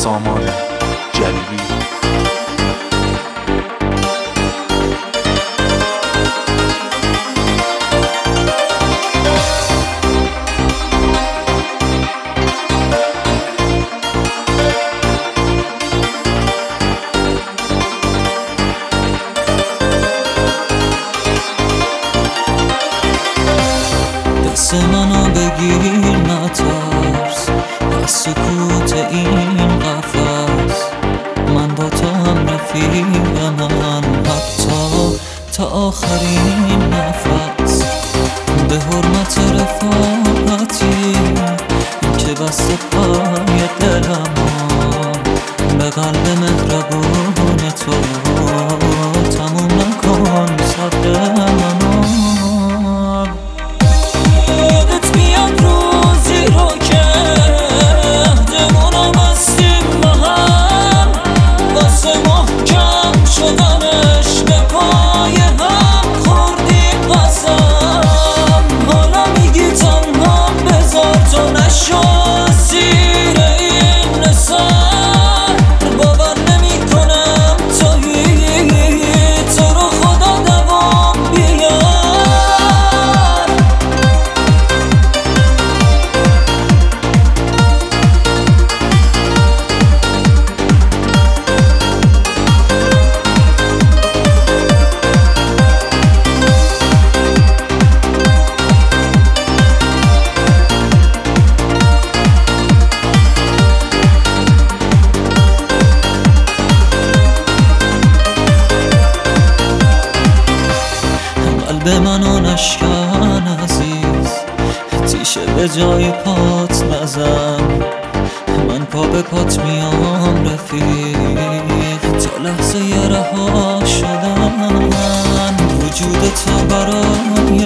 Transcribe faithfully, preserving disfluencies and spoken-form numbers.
سامان جلیلی. دست منو بگیر نترس از سکوت این قفس، من با تو هم رفیقم، حتی تا آخرین نفس. به حرمت رفاقتی که بسته پای دلم، به قلب مهربون تو تموم نکن صبر منو. به منو نشکن عزیز، تیشه به جای پات نزن، من پا به پات میام رفیق تا لحظه رها شدن. وجود تو برای